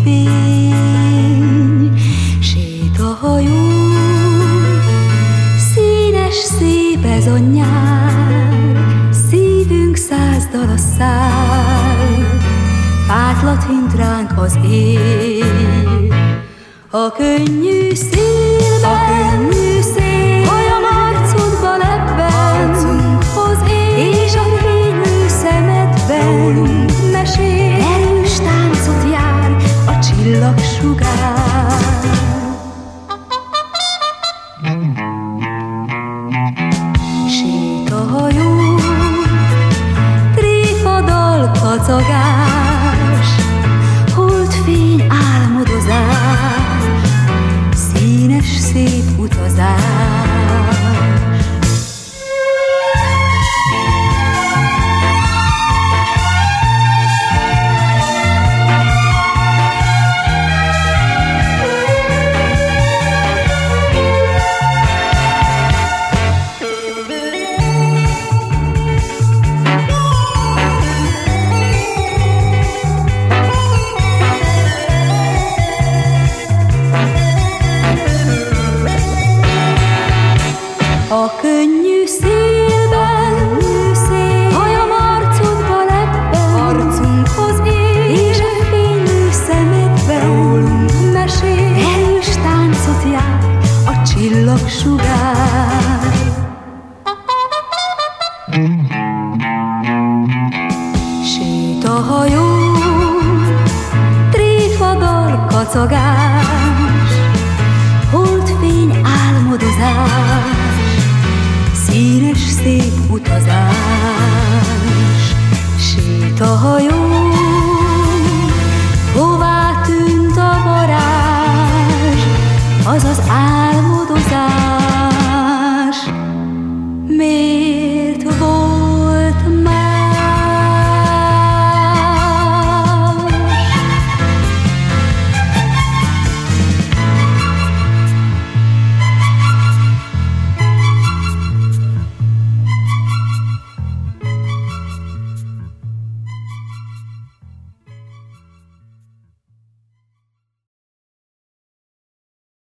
holdfény, sétahajó, színes, szép ez a nyár, szívünk száz dala száll, fátlat hint ránk az él. A könnyű szélben, hajam arcodba lebben, és a fénylő szemedben mesél, erős táncot jár a csillagsugár. Sétahajó, tréfadal, kacagás, holdfény, álmodozás, színes, szép utazás. A könnyű szélben, hajam arcodba lebben, arcunkhoz ér, és a fénylő szemedben rólunk mesél, erős táncot jár a csillagsugár. Sétahajó, tréfadal, kacagás, holdfény, álmodozás, színes, szép utazás.